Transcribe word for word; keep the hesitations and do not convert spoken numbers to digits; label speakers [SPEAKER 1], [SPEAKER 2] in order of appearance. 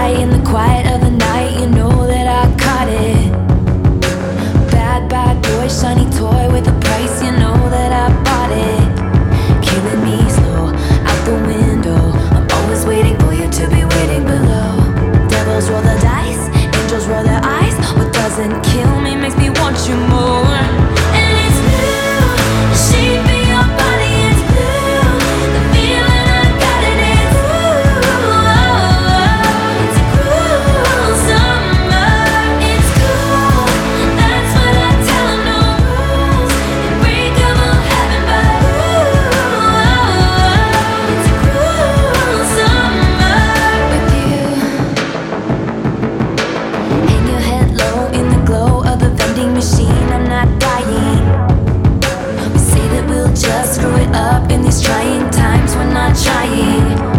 [SPEAKER 1] high in the quiet of the night. You know that I caught it. Bad, bad boy, shiny toy with a price. You know that I bought it. Killing me slow, out the window. I'm always waiting for you to be waiting below. Devils roll the dice, angels roll their eyes. What doesn't kill me makes me want you more. And it's blue, the shape of your body is blue. The feeling I got it is blue. It's a cruel summer. It's cool, that's what I tell 'em. No rules, unbreakable heaven, but ooh, it's a cruel summer with you. Hang your head low in the glow of the vending machine. I'm not dying. We say that we'll just screw it up in these trying times. We're not trying.